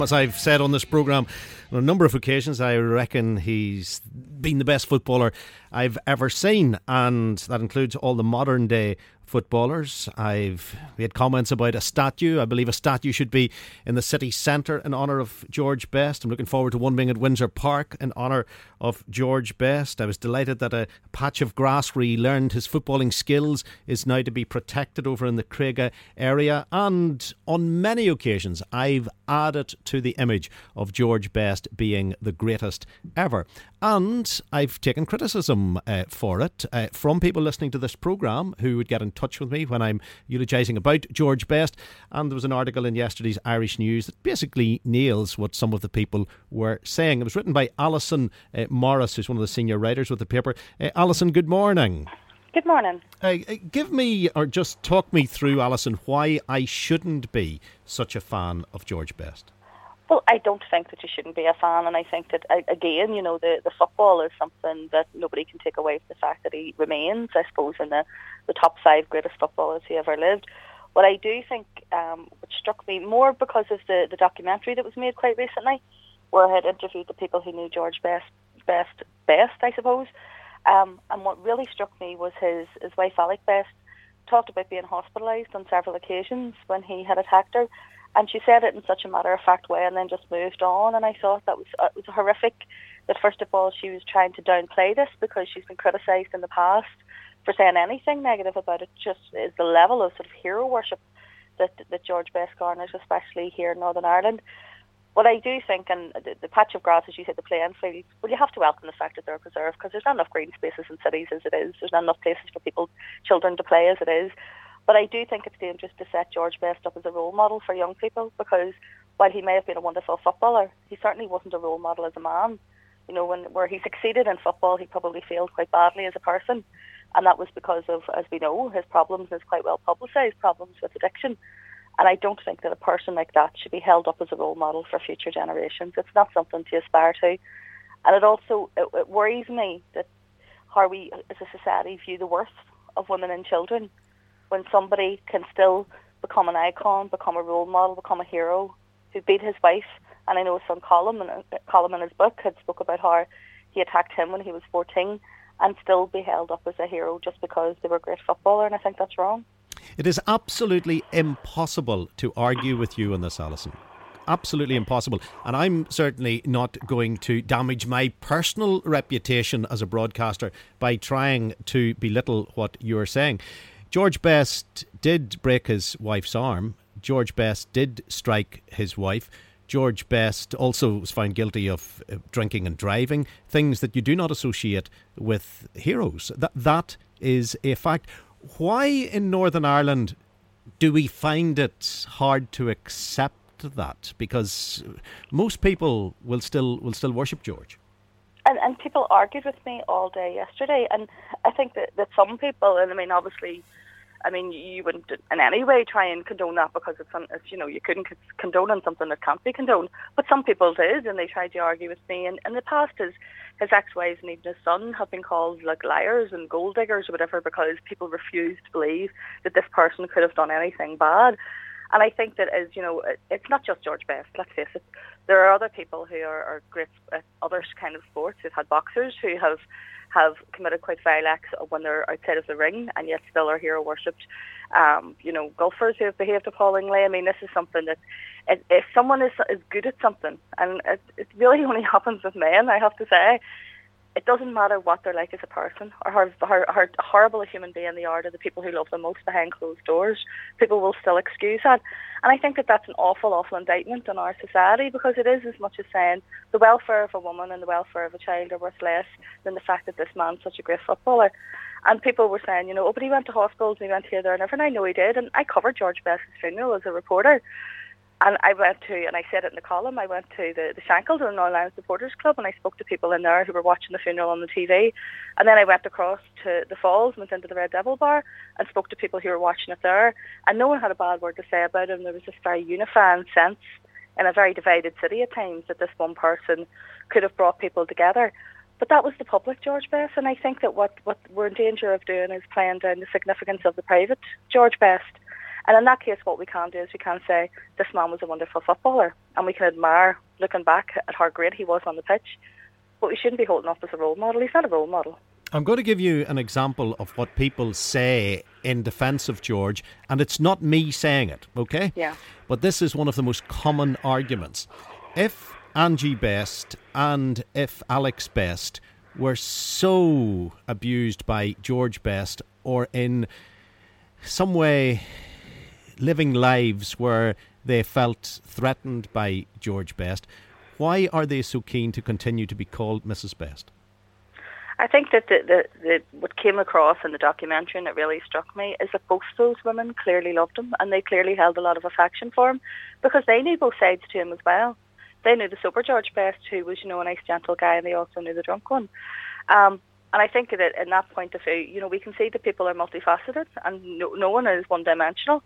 As I've said on this programme on a number of occasions, I reckon he's been the best footballer I've ever seen, and that includes all the modern day footballers. I've made comments about a statue. I believe a statue should be in the city centre in honour of George Best. I'm looking forward to one being at Windsor Park in honour of George Best. I was delighted that a patch of grass where he learned his footballing skills is now to be protected over in the Craiga area, and on many occasions I've added to the image of George Best being the greatest ever. And I've taken criticism for it from people listening to this programme who would get in touch with me when I'm eulogising about George Best. And there was an article in yesterday's Irish News that basically nails what some of the people were saying. It was written by Alison Morris, who's one of the senior writers with the paper. Alison, good morning. Good morning. Give me, or just talk me through, Alison, why I shouldn't be such a fan of George Best. Well, I don't think that you shouldn't be a fan, and I think that, again, you know, the football is something that nobody can take away from the fact that he remains, I suppose, in the top 5 greatest footballers who ever lived. What I do think, which struck me more because of the documentary that was made quite recently, where I had interviewed the people who knew George Best, I suppose, and what really struck me was his wife, Alec Best, talked about being hospitalised on several occasions when he had attacked her. And she said it in such a matter-of-fact way and then just moved on. And I thought that it was horrific that, first of all, she was trying to downplay this because she's been criticised in the past for saying anything negative about it. Just is the level of sort of hero worship that George Best garners, especially here in Northern Ireland. What I do think, and the patch of grass, as you said, the playing field, well, you have to welcome the fact that they're preserved because there's not enough green spaces in cities as it is. There's not enough places for children to play as it is. But I do think it's dangerous to set George Best up as a role model for young people because while he may have been a wonderful footballer, he certainly wasn't a role model as a man. You know, where he succeeded in football, he probably failed quite badly as a person. And that was because of, as we know, his problems, his quite well publicised problems with addiction. And I don't think that a person like that should be held up as a role model for future generations. It's not something to aspire to. And it worries me that how we as a society view the worth of women and children when somebody can still become an icon, become a role model, become a hero, who beat his wife. And I know his son Colm in his book had spoke about how he attacked him when he was 14 and still be held up as a hero just because they were a great footballer, and I think that's wrong. It is absolutely impossible to argue with you on this, Alison. Absolutely impossible. And I'm certainly not going to damage my personal reputation as a broadcaster by trying to belittle what you're saying. George Best did break his wife's arm. George Best did strike his wife. George Best also was found guilty of drinking and driving, things that you do not associate with heroes. That is a fact. Why in Northern Ireland do we find it hard to accept that? Because most people will still worship George. And people argued with me all day yesterday, and I think that some people, and I mean, obviously, you wouldn't in any way try and condone that because it's you couldn't condone on something that can't be condoned. But some people did, and they tried to argue with me. And in the past, his ex-wives and even his son have been called like liars and gold diggers or whatever because people refused to believe that this person could have done anything bad. And I think that it's not just George Best. Let's face it. There are other people who are great at other kind of sports. We've had boxers who have committed quite vile acts when they're outside of the ring and yet still are hero worshipped. Golfers who have behaved appallingly. I mean, this is something that if someone is good at something, and it really only happens with men, I have to say, it doesn't matter what they're like as a person or how horrible a human being they are to the people who love them most behind closed doors. People will still excuse that. And I think that that's an awful, awful indictment on our society because it is as much as saying the welfare of a woman and the welfare of a child are worth less than the fact that this man's such a great footballer. And people were saying, but he went to hospitals and he went here, there and everything. I know he did. And I covered George Best's funeral as a reporter. And I said it in the column, I went to the Shankles or Northern Ireland Supporters Club and I spoke to people in there who were watching the funeral on the TV. And then I went across to the Falls, went into the Red Devil Bar and spoke to people who were watching it there. And no one had a bad word to say about him. There was this very unifying sense in a very divided city at times that this one person could have brought people together. But that was the public George Best. And I think that what we're in danger of doing is playing down the significance of the private George Best. And in that case, what we can do is we can say, this man was a wonderful footballer, and we can admire, looking back, at how great he was on the pitch. But we shouldn't be holding up as a role model. He's not a role model. I'm going to give you an example of what people say in defence of George, and it's not me saying it, okay? Yeah. But this is one of the most common arguments. If Angie Best and if Alex Best were so abused by George Best, or in some way living lives where they felt threatened by George Best, why are they so keen to continue to be called Mrs. Best? I think that what came across in the documentary, and it really struck me, is that both those women clearly loved him, and they clearly held a lot of affection for him, because they knew both sides to him as well. They knew the sober George Best, who was, a nice, gentle guy, and they also knew the drunk one. And I think that in that point of view, we can see that people are multifaceted, and no one is one-dimensional.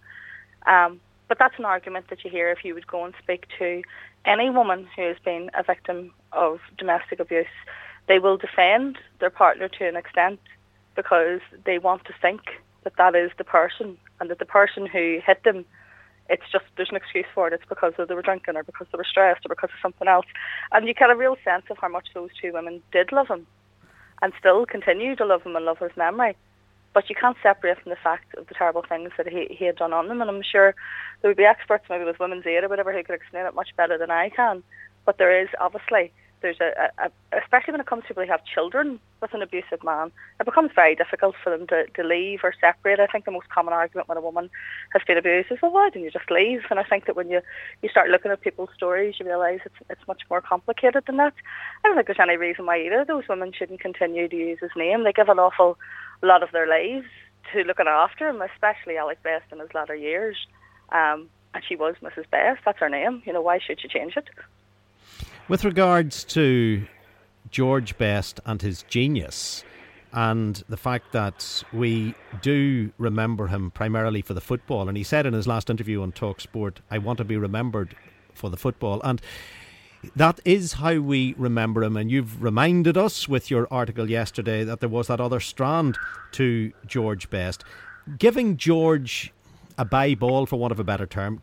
But that's an argument that you hear if you would go and speak to any woman who has been a victim of domestic abuse. They will defend their partner to an extent because they want to think that that is the person, and that the person who hit them, it's just, there's an excuse for it. It's because they were drinking, or because they were stressed, or because of something else. And you get a real sense of how much those two women did love him and still continue to love him and love his memory. But you can't separate from the fact of the terrible things that he had done on them. And I'm sure there would be experts, maybe with Women's Aid or whatever, who could explain it much better than I can. But there is obviously, there's especially when it comes to people who have children with an abusive man, it becomes very difficult for them to leave or separate. I think the most common argument when a woman has been abused is, well, why didn't you just leave? And I think that when you start looking at people's stories, you realise it's much more complicated than that. I don't think there's any reason why either of those women shouldn't continue to use his name. They give an awful lot of their lives to looking after him, especially Alex Best in his latter years. And she was Mrs. Best. That's her name. Why should you change it? With regards to George Best and his genius, and the fact that we do remember him primarily for the football, and he said in his last interview on TalkSport, I want to be remembered for the football, and that is how we remember him. And you've reminded us with your article yesterday that there was that other strand to George Best. Giving George a bye ball, for want of a better term,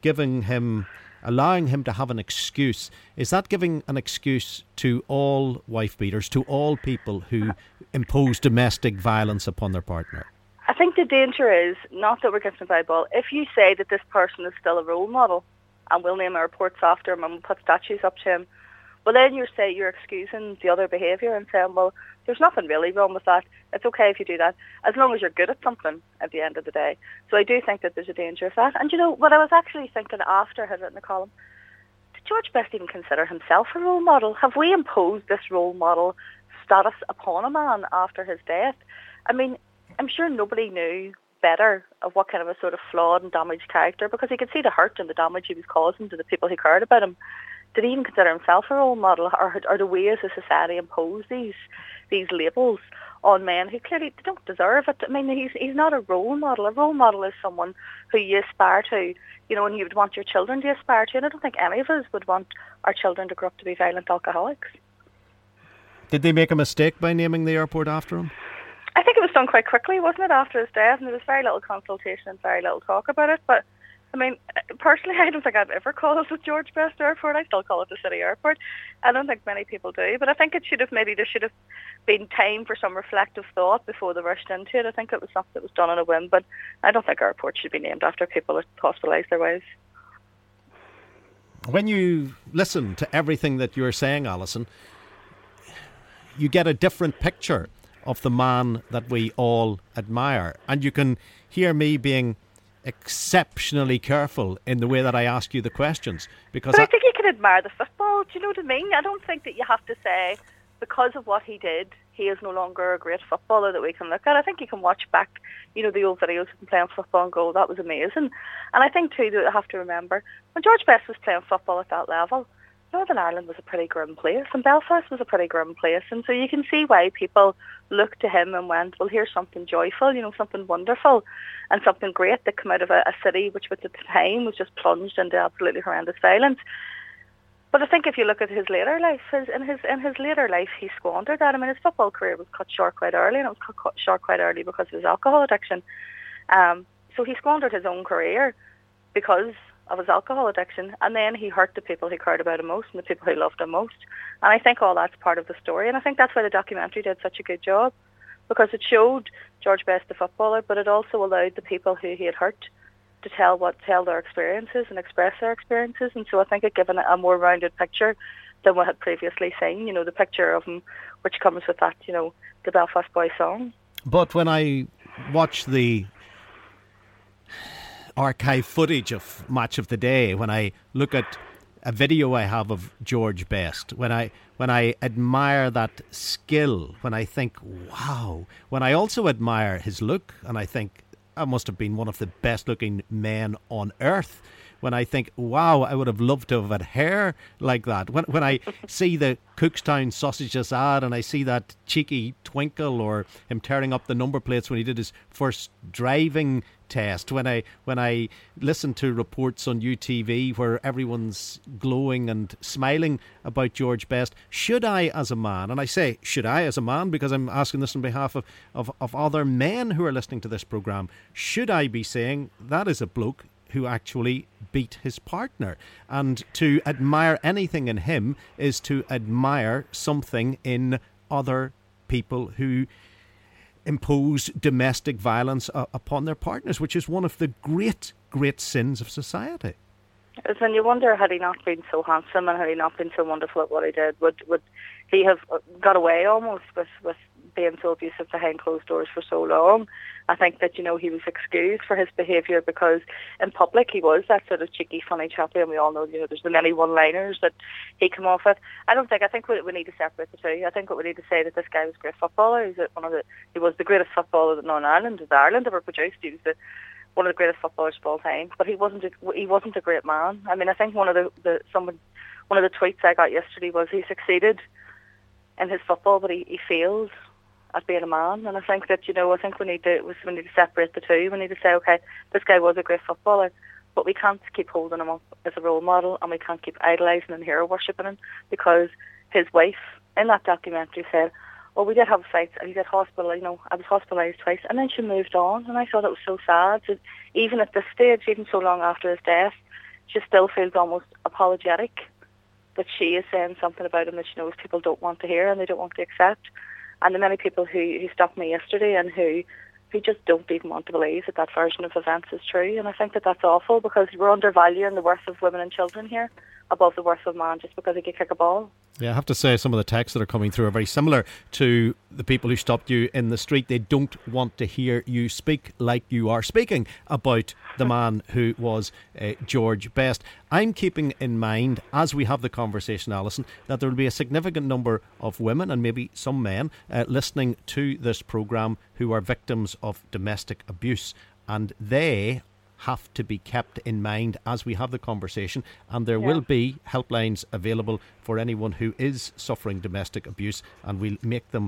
allowing him to have an excuse, is that giving an excuse to all wife beaters, to all people who impose domestic violence upon their partner? I think the danger is not that we're giving a bye ball. If you say that this person is still a role model, and we'll name our reports after him and we'll put statues up to him, well, then you're excusing the other behaviour and saying, well, there's nothing really wrong with that. It's okay if you do that, as long as you're good at something at the end of the day. So I do think that there's a danger of that. And what I was actually thinking after I had written the column, did George Best even consider himself a role model? Have we imposed this role model status upon a man after his death? I mean, I'm sure nobody knew better of what kind of a sort of flawed and damaged character, because he could see the hurt and the damage he was causing to the people who cared about him. Did he even consider himself a role model, or do we as a society impose these labels on men who clearly don't deserve it? I mean, he's not a role model. A role model is someone who you aspire to, and you would want your children to aspire to. And I don't think any of us would want our children to grow up to be violent alcoholics. Did they make a mistake by naming the airport after him? I think it was done quite quickly, wasn't it, after his death? And there was very little consultation and very little talk about it. But I mean, personally, I don't think I've ever called it the George Best Airport. I still call it the City Airport. I don't think many people do. But I think there should have been time for some reflective thought before they rushed into it. I think it was something that was done on a whim. But I don't think airports should be named after people that hospitalise their wives. When you listen to everything that you're saying, Alison, you get a different picture of the man that we all admire. And you can hear me being exceptionally careful in the way that I ask you the questions, because I think you can admire the football. Do you know what I mean? I don't think that you have to say because of what he did, he is no longer a great footballer that we can look at. I think you can watch back, the old videos of him playing football and go, that was amazing. And I think too that you have to remember when George Best was playing football at that level, Northern Ireland was a pretty grim place, and Belfast was a pretty grim place, and so you can see why people looked to him and went, well, here's something joyful, something wonderful, and something great that came out of a city which at the time was just plunged into absolutely horrendous violence. But I think if you look at his later life, in his later life, he squandered that. I mean, his football career was cut short quite early, and it was cut short quite early because of his alcohol addiction. So he squandered his own career because of his alcohol addiction, and then he hurt the people who cared about him most and the people who loved him most. And I think all that's part of the story, and I think that's why the documentary did such a good job, because it showed George Best the footballer, but it also allowed the people who he had hurt to tell their experiences and express their experiences. And so I think it given a more rounded picture than we had previously seen. You know, the picture of him, which comes with that, you know, the Belfast Boy song. But when I watch the archive footage of Match of the Day, when I look at a video I have of George Best, when I admire that skill, when I think, wow, when I also admire his look, and I think I must have been one of the best looking men on earth, when I think, wow, I would have loved to have had hair like that. When I see the Cookstown sausages ad and I see that cheeky twinkle, or him tearing up the number plates when he did his first driving test, when I listen to reports on UTV where everyone's glowing and smiling about George Best, should I as a man, and I say should I as a man because I'm asking this on behalf of other men who are listening to this programme, should I be saying that is a bloke who actually beat his partner? And to admire anything in him is to admire something in other people who impose domestic violence upon their partners, which is one of the great, great sins of society. And you wonder, had he not been so handsome and had he not been so wonderful at what he did, would he have got away almost with being so abusive behind closed doors for so long? I think that, you know, he was excused for his behaviour because in public he was that sort of cheeky, funny chappy, and we all know, you know, there's been many one-liners that he came off with. I think we need to separate the two. I think what we need to say that this guy was a great footballer. He was the greatest footballer that Northern Ireland ever produced. He was one of the greatest footballers of all time, but he wasn't a great man. I mean, I think one of the tweets I got yesterday was he succeeded in his football, but he failed at being a man. And I think that, you know, we need to separate the two. We need to say, okay, this guy was a great footballer, but we can't keep holding him up as a role model, and we can't keep idolising and hero worshipping him, because his wife in that documentary said, oh, we did have fights, and he got hospital, you know, I was hospitalised twice, and then she moved on. And I thought it was so sad that even at this stage, even so long after his death, she still feels almost apologetic that she is saying something about him that she knows people don't want to hear and they don't want to accept. And the many people who stopped me yesterday and who just don't even want to believe that version of events is true. And I think that that's awful, because we're undervaluing the worth of women and children here above the worth of man just because he can kick a ball. Yeah, I have to say some of the texts that are coming through are very similar to the people who stopped you in the street. They don't want to hear you speak like you are speaking about the man who was George Best. I'm keeping in mind, as we have the conversation, Alison, that there will be a significant number of women and maybe some men listening to this programme who are victims of domestic abuse, and they have to be kept in mind as we have the conversation, and there will be helplines available for anyone who is suffering domestic abuse, and we'll make them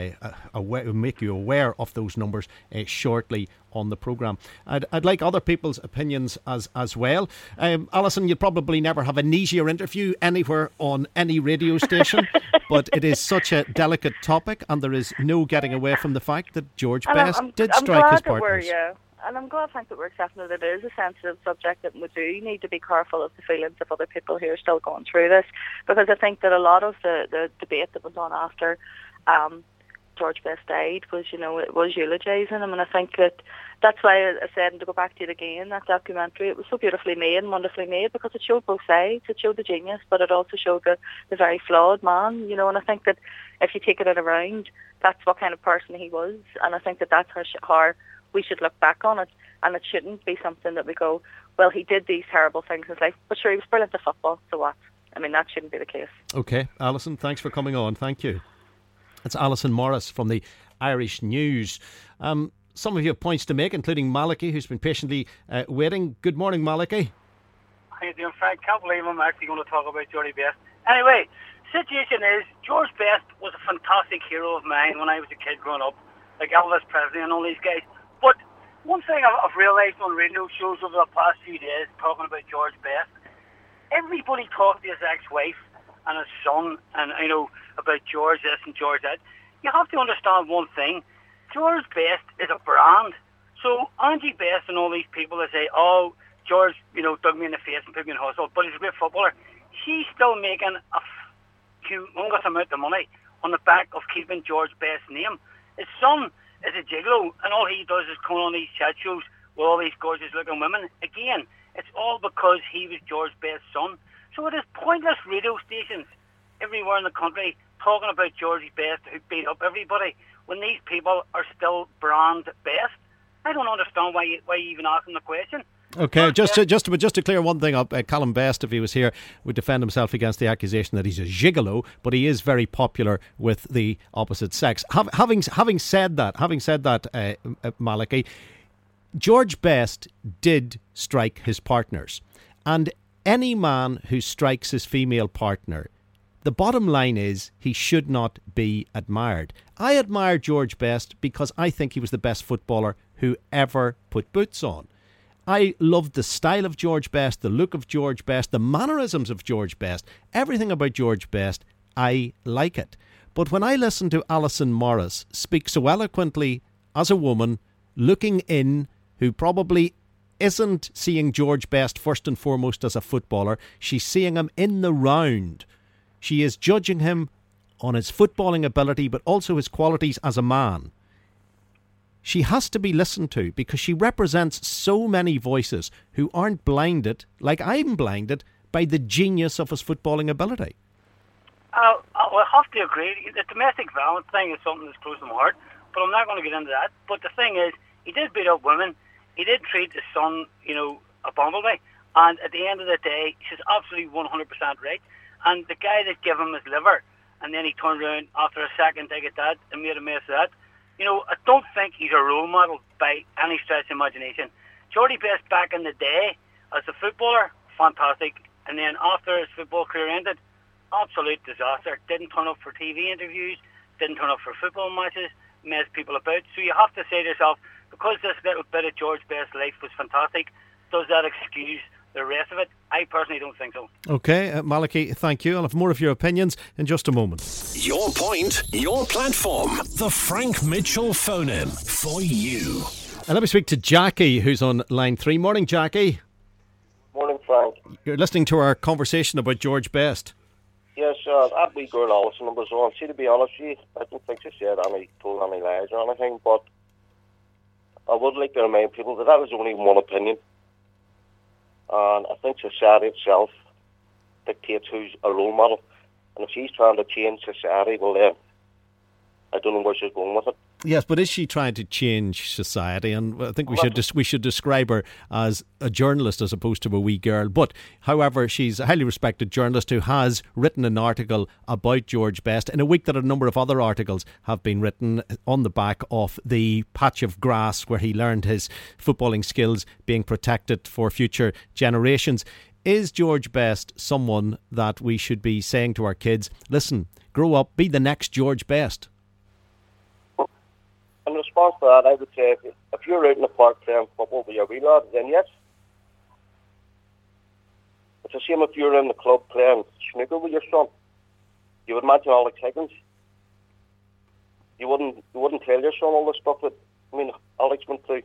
make you aware of those numbers shortly on the programme. I'd like other people's opinions as well. Alison, you'll probably never have an easier interview anywhere on any radio station, but it is such a delicate topic, and there is no getting away from the fact that George Best did strike his partners. And I'm glad, that we're accepting that it is a sensitive subject, that we do need to be careful of the feelings of other people who are still going through this, because I think that a lot of the debate that went on after George Best died was, you know, it was eulogising him, and I think that's why I said, and to go back to it again, that documentary, it was so beautifully made and wonderfully made, because it showed both sides. It showed the genius, but it also showed the very flawed man, you know. And I think that if you take it around, that's what kind of person he was, and I think that that's how we should look back on it, and it shouldn't be something that we go, well, he did these terrible things in his life, but sure, he was brilliant at football, so what? I mean, that shouldn't be the case. Okay, Alison, thanks for coming on. Thank you. It's Alison Morris from the Irish News. Some of you have points to make, including Malachy, who's been patiently waiting. Good morning, Malachy. How you doing, Frank? Can't believe I'm actually going to talk about George Best. Anyway, situation is, George Best was a fantastic hero of mine when I was a kid growing up, like Elvis Presley and all these guys. But one thing I've realised on radio shows over the past few days, talking about George Best, everybody talked to his ex-wife and his son, and you know, about George this and George that. You have to understand one thing: George Best is a brand. So Angie Best and all these people that say, oh, George, dug me in the face and put me in hospital, but he's a great footballer. She's still making a humongous amount of money on the back of keeping George Best's name. His son is a gigolo, and all he does is come on these chat shows with all these gorgeous-looking women. Again, it's all because he was George Best's son. So it is pointless radio stations everywhere in the country talking about Georgie Best, who beat up everybody, when these people are still brand Best. I don't understand why you even ask them the question. Okay, just to clear one thing up, Callum Best, if he was here, would defend himself against the accusation that he's a gigolo, but he is very popular with the opposite sex. Having said that, Malachy, George Best did strike his partners, and any man who strikes his female partner, the bottom line is he should not be admired. I admire George Best because I think he was the best footballer who ever put boots on. I loved the style of George Best, the look of George Best, the mannerisms of George Best, everything about George Best. I like it. But when I listen to Alison Morris speak so eloquently as a woman looking in, who probably isn't seeing George Best first and foremost as a footballer, she's seeing him in the round. She is judging him on his footballing ability, but also his qualities as a man. She has to be listened to because she represents so many voices who aren't blinded, like I'm blinded, by the genius of his footballing ability. I have to agree. The domestic violence thing is something that's close to my heart, but I'm not going to get into that. But the thing is, he did beat up women. He did treat his son, abominably. And at the end of the day, she's absolutely 100% right. And the guy that gave him his liver, and then he turned around after a second dig at that and made a mess of that, I don't think he's a role model by any stretch of imagination. Geordie Best back in the day as a footballer, fantastic. And then after his football career ended, absolute disaster. Didn't turn up for TV interviews, didn't turn up for football matches, messed people about. So you have to say to yourself, because this little bit of George Best's life was fantastic, does that excuse the rest of it? I personally don't think so. Okay, Malachy, thank you. I'll have more of your opinions in just a moment. Your point, your platform. The Frank Mitchell phone-in for you. And let me speak to Jackie, who's on line 3. Morning, Jackie. Morning, Frank. You're listening to our conversation about George Best. Yes, that wee girl Alison was on. See, to be honest with you, I don't think she told any lies or anything, but I would like to remind people that was only one opinion. And I think society itself dictates who's a role model. And if she's trying to change society, well then, I don't know where she's going with it. Yes, but is she trying to change society? And I think we should describe her as a journalist as opposed to a wee girl. But, however, she's a highly respected journalist who has written an article about George Best in a week that a number of other articles have been written on the back of the patch of grass where he learned his footballing skills being protected for future generations. Is George Best someone that we should be saying to our kids, listen, grow up, be the next George Best? In response to that, I would say if you're out in the park playing football with your wee lad, then yes. It's the same if you're in the club playing snooker with your son. You would imagine Alex Higgins. You wouldn't tell your son all the stuff that Alex went through.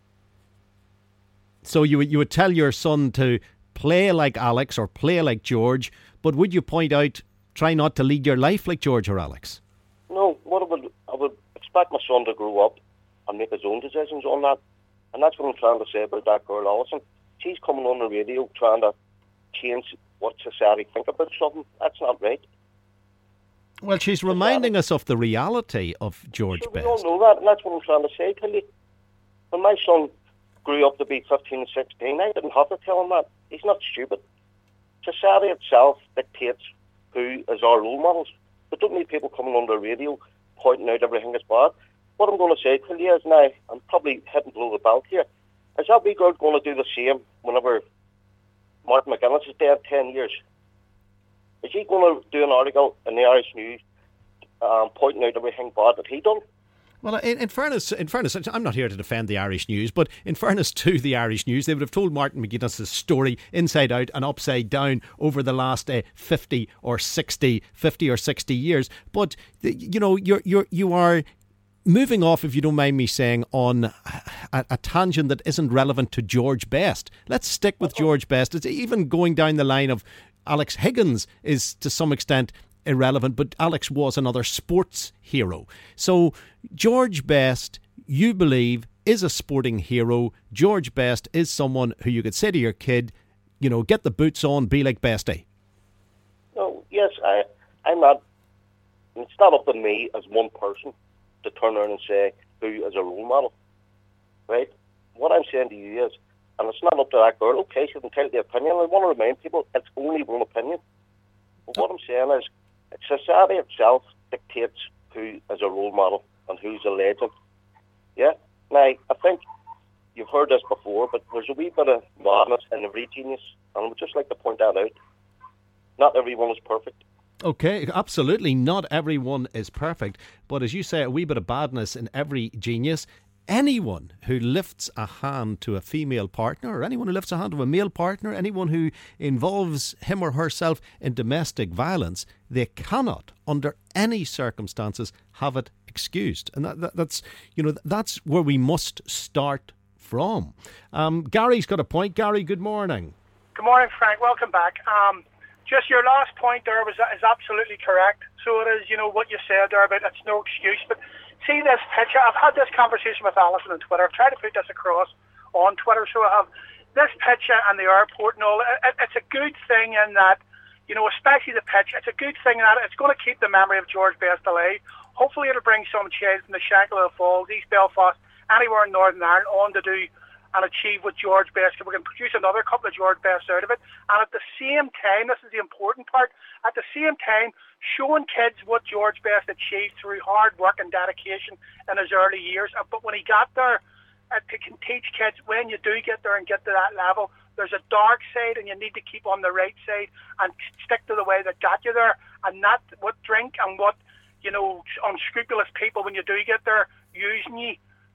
So you would tell your son to play like Alex or play like George, but would you point out, try not to lead your life like George or Alex? No, I would expect my son to grow up and make his own decisions on that. And that's what I'm trying to say about that girl Alison. She's coming on the radio trying to change what society think about something. That's not right. Well, she's reminding us of the reality of George Best. We all know that, and that's what I'm trying to say to you. When my son grew up to be 15 and 16, I didn't have to tell him that. He's not stupid. Society itself dictates who is our role models. But don't need people coming on the radio pointing out everything is bad. What I'm going to say to you is now, I'm probably hitting below the belt here, is that wee girl going to do the same whenever Martin McGuinness is dead 10 years? Is he going to do an article in the Irish News pointing out everything bad that he done? Well, in fairness, I'm not here to defend the Irish News, but in fairness to the Irish News, they would have told Martin McGuinness' story inside out and upside down over the last 50 or 60 years. But you are moving off, if you don't mind me saying, on a tangent that isn't relevant to George Best. Let's stick with George Best. It's even going down the line of Alex Higgins is to some extent irrelevant, but Alex was another sports hero. So George Best, you believe, is a sporting hero. George Best is someone who you could say to your kid, get the boots on, be like Bestie. No, yes, I'm not. It's not up to me as one person to turn around and say who is a role model, right? What I'm saying to you is, and it's not up to that girl, okay, she can tell the opinion. I want to remind people it's only one opinion. But what I'm saying is, society itself dictates who is a role model and who's a legend. Yeah? Now, I think you've heard this before, but there's a wee bit of madness in every genius, and I would just like to point that out. Not everyone is perfect. Okay, absolutely. Not everyone is perfect. But as you say, a wee bit of badness in every genius. Anyone who lifts a hand to a female partner, or anyone who lifts a hand to a male partner, anyone who involves him or herself in domestic violence, they cannot, under any circumstances, have it excused. And that's where we must start from. Gary's got a point. Gary, good morning. Good morning, Frank. Welcome back. Just your last point there is absolutely correct. So it is, what you said there about it's no excuse. But see this picture. I've had this conversation with Alison on Twitter. I've tried to put this across on Twitter. So I have this picture and the airport and all. It's a good thing in that, especially the pitch. It's a good thing in that it's going to keep the memory of George Best alive. Hopefully it'll bring some change from the Shankill Falls, East Belfast, anywhere in Northern Ireland on to do and achieve with George Best. We can produce another couple of George Bests out of it. And at the same time, this is the important part, at the same time, showing kids what George Best achieved through hard work and dedication in his early years. But when he got there, it can teach kids when you do get there and get to that level, there's a dark side and you need to keep on the right side and stick to the way that got you there, and not what drink and what, unscrupulous people when you do get there using you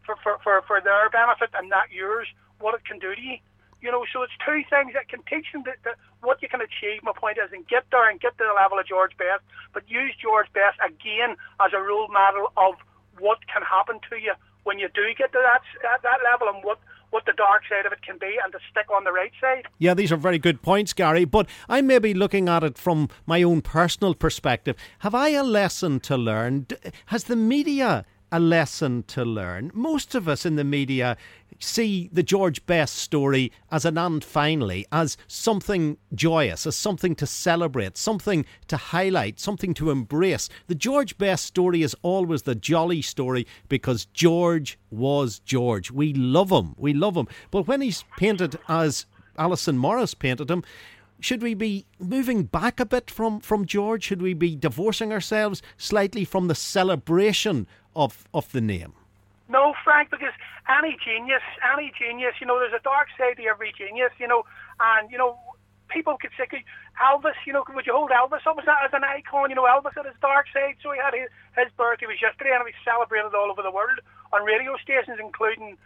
for their benefit and not yours, what it can do to you. So it's two things that can teach them that what you can achieve. My point is, and get there and get to the level of George Best, but use George Best again as a role model of what can happen to you when you do get to that level, and what the dark side of it can be, and to stick on the right side. Yeah, these are very good points, Gary, but I may be looking at it from my own personal perspective. Have I a lesson to learn? Has the media a lesson to learn? Most of us in the media see the George Best story as an and finally, as something joyous, as something to celebrate, something to highlight, something to embrace. The George Best story is always the jolly story because George was George. We love him. But when he's painted as Alison Morris painted him, should we be moving back a bit from George? Should we be divorcing ourselves slightly from the celebration of the name? No, Frank, because any genius, there's a dark side to every genius, and, people could say, Elvis, would you hold Elvis up as an icon? Elvis had his dark side, so he had his birthday was yesterday, and it was celebrated all over the world on radio stations, including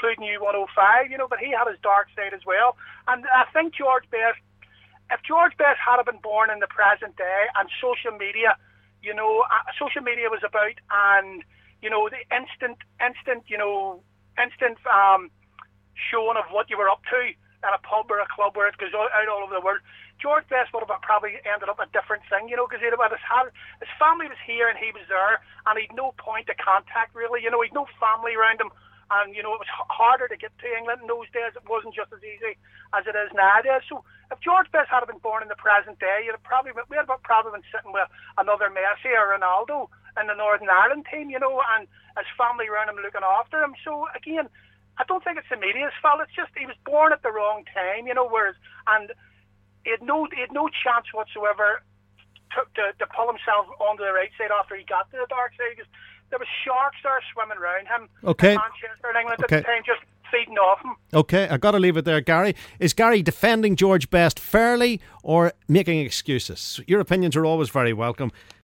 U105, but he had his dark side as well. And I think George Best, if George Best had been born in the present day and social media was about, and the instant showing of what you were up to at a pub or a club where it goes out all over the world, George Best would have probably ended up a different thing, because his family was here and he was there, and he'd no point of contact really, he'd no family around him, and it was harder to get to England in those days. It wasn't just as easy as it is nowadays. So if George Best had been born in the present day, we'd have probably been sitting with another Messi or Ronaldo in the Northern Ireland team, and his family around him looking after him. So again, I don't think it's the media's fault. It's just he was born at the wrong time, and he had no chance whatsoever to pull himself onto the right side after he got to the dark side. Because there was sharks there swimming around him in Manchester and England at the time, just feeding off him. Okay, I've got to leave it there, Gary. Is Gary defending George Best fairly or making excuses? Your opinions are always very welcome.